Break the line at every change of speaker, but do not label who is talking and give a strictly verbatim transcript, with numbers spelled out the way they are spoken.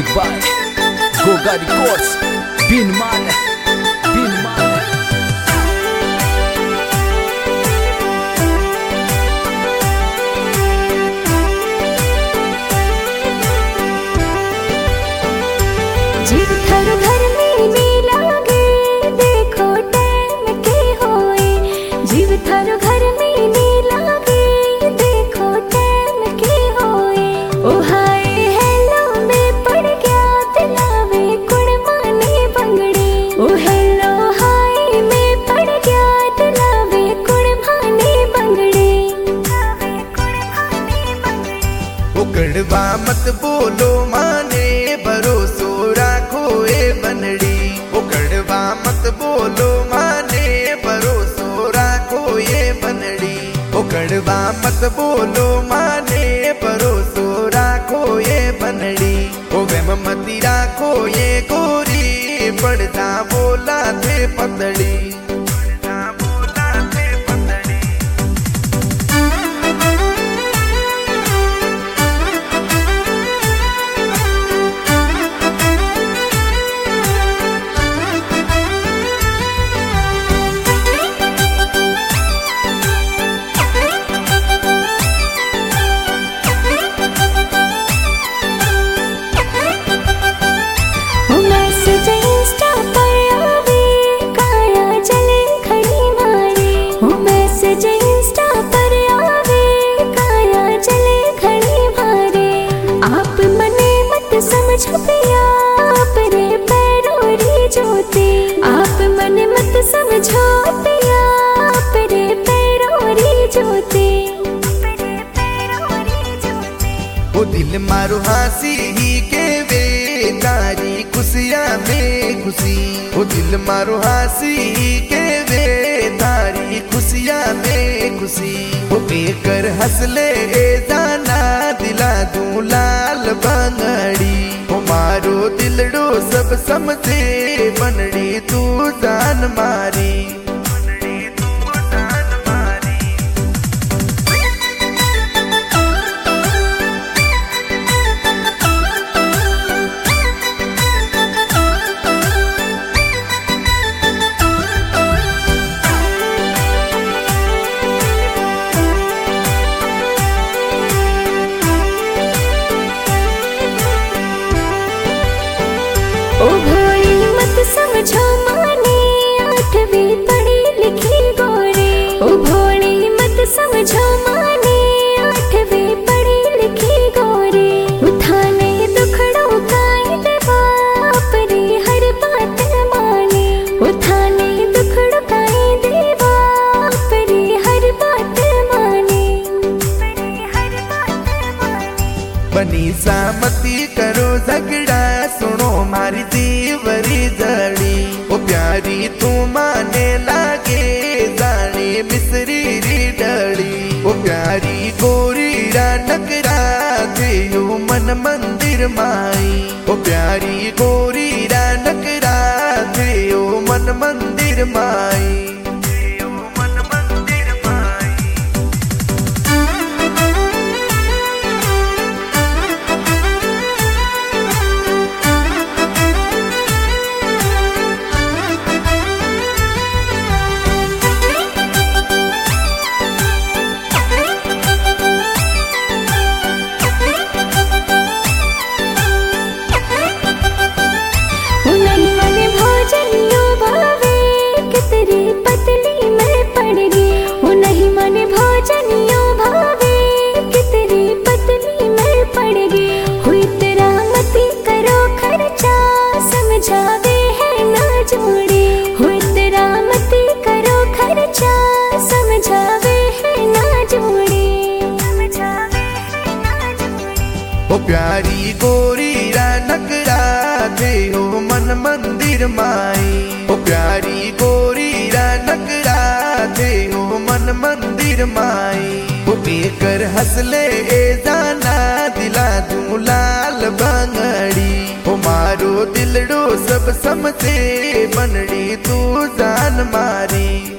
by Goga Records. Bin man, bin man.
जीव घर घर में मेला गे देखो टाइम के होए। जीव घर घर में मेला गे देखो टाइम के होए। ओ हाय हेलो में पड़ गया दिलावे कुड़ माने बंगड़े। ओ हेलो हाय में पड़ गया दिलावे कुड़ माने बंगड़े।
ओ कड़वा मत बोलो माने भरोसो राखो ए बनड़ी। ओ कड़वा मत बोलो माने भरोसो राखो ए बनड़ी। ओ कड़वा मत बोलो माने भरोसो राखो ए बनड़ी। ओ वेम मती राखो ये गोरी पड़ता बोला थे पतड़ी। आप रे पैरोरी जोते आप मन मत समझो पिया आप रे पैरोरी जोते। ओ दिल मारो हंसी ही के वे तारी खुशियां में खुशी। ओ दिल मारो हंसी ही के वे तारी खुशियां में खुशी। ओ बेकर हंसले जाना दिला दूं लाल बंगड़ी। मारो दिलड़ो सब समझे बनड़ी तू जान मारी।
ओ भोली मत समझो माने आठवीं पढ़ी लिखी गोरी। ओ भोली मत समझो माने आठवीं पढ़ी लिखी गोरी। उठाने दुखड़ो काई देवा अपनी हर बात माने। उठाने दुखड़ो काई देवा अपनी हर बात माने।
बनी सामती करो झगड़ा सुनो मारी दीवरी जड़ी। ओ प्यारी तू माने लागे जाने मिसरी री डड़ी। ओ प्यारी गोरी रा नकरा थे यो मन मंदिर माई। ओ प्यारी गोरी रा नकरा थे यो मन मंदिर माई। समझावे है ना जोड़े हुई तेरा मती करो खर्चा। समझावे है ना जोड़े ओ प्यारी गोरी रा नकरा थे हो मन मंदिर माई। ओ प्यारी गोरी रा नकरा थे हो मन मंदिर माई। ओ बेकर हंसले जाना दिला दूं लाल बंगड़ी। ओ मारो दिलड़ो सब समझे बनड़ी तू जान मारी।